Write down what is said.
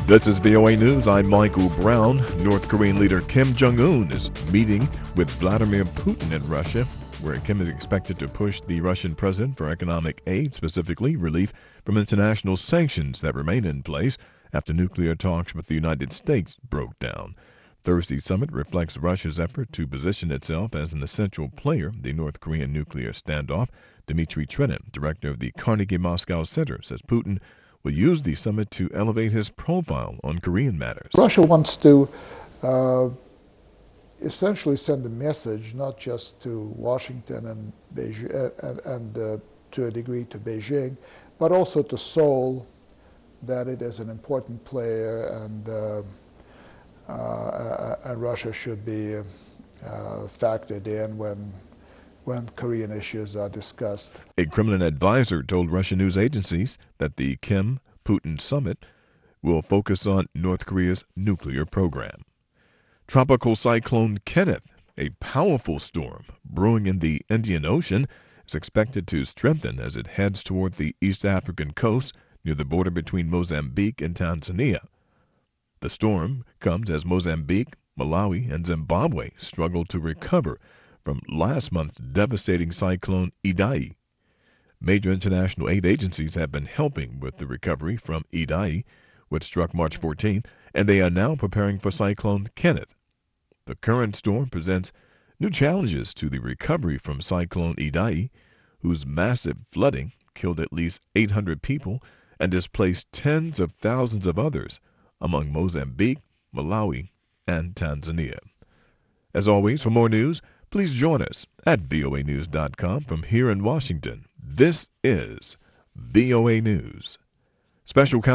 This is VOA News. I'm Michael Brown. North Korean leader Kim Jong-un is meeting with Vladimir Putin in Russia, where Kim is expected to push the Russian president for economic aid, specifically relief from international sanctions that remain in place after nuclear talks with the United States broke down. Thursday's summit reflects Russia's effort to position itself as an essential player in the North Korean nuclear standoff. Dmitry Trenin, director of the Carnegie Moscow Center, says Putin will use the summit to elevate his profile on Korean matters. Russia wants to essentially send a message, not just to Washington and Beijing, and to a degree to Beijing, but also to Seoul, that it is an important player, and Russia should be factored in when Korean issues are discussed. A Kremlin advisor told Russian news agencies that the Kim-Putin summit will focus on North Korea's nuclear program. Tropical cyclone Kenneth, a powerful storm brewing in the Indian Ocean, is expected to strengthen as it heads toward the East African coast near the border between Mozambique and Tanzania. The storm comes as Mozambique, Malawi, and Zimbabwe struggle to recover from last month's devastating cyclone Idai. Major international aid agencies have been helping with the recovery from Idai, which struck March 14th, and they are now preparing for Cyclone Kenneth. The current storm presents new challenges to the recovery from Cyclone Idai, whose massive flooding killed at least 800 people and displaced tens of thousands of others among Mozambique, Malawi, and Tanzania. As always, for more news, please join us at voanews.com. From here in Washington, this is VOA News. Special